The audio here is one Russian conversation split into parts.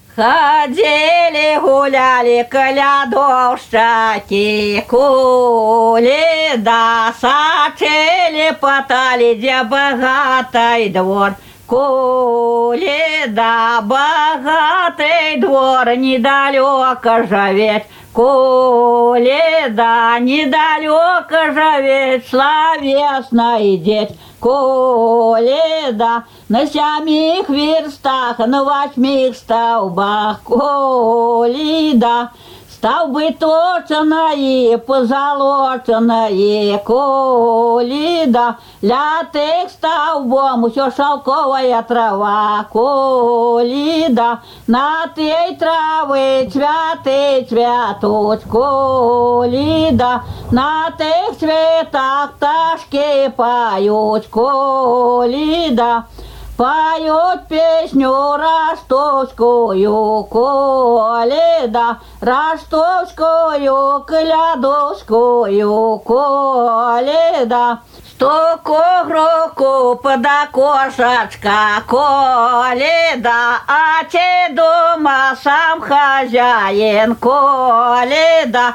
Ходили, гуляли, колядовщики, кули да сачили, потали, где богатый двор. Кули да богатый двор, недалеко живет. Коли да недалеко живет, словесный дед. Коли да на 7 верстах, на 8 столбах. Коли да столбы точные, позолоченные. Коли да лятых столбом все шелковая трава. Коли да на tej травы цветы цветут. Коли да на тех цветах пташки поют. Коли да поют песню ростовскую, коли да ростовскую, колядовскую, коли да стуку руку под окошечко, коли да, а те дома сам хозяин, коли да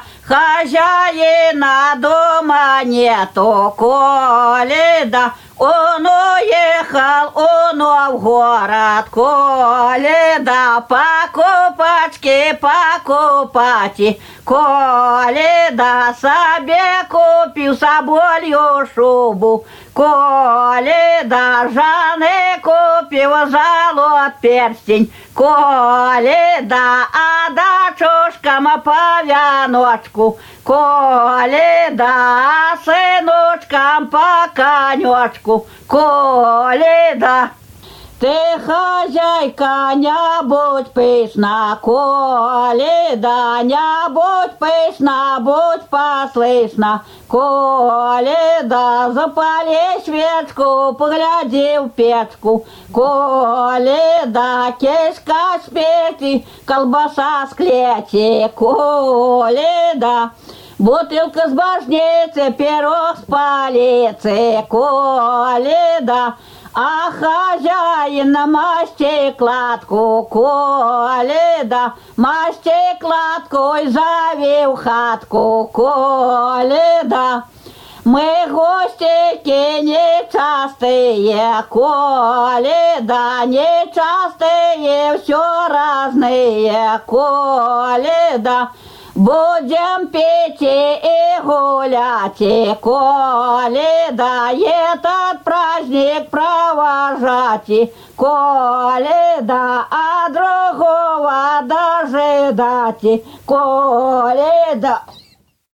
хозяина дома нету, коли да он уехал, он в город, коли да покупочки покупать, коли да себе купил соболью шубу, коли да жены купил золот перстень, коли да а дочушкам по вяночку, коли да сыночкам по конечку, коли да ты, хозяйка, не будь пышна, коли да не будь пышна, будь послышна, коли да запали свечку, погляди в печку, коли да кишка с печи, колбаса с клети, коли да бутылка с башницы, пирог с полиции, коли да а хозяин на масти кладку, коли да масти кладкой зови в хатку, коли да мы гостики нечастые, коли да нечастые, все разные, коли да будем петь и гулять, коли да этот праздник провожать, коли да а другого дожидать, коли да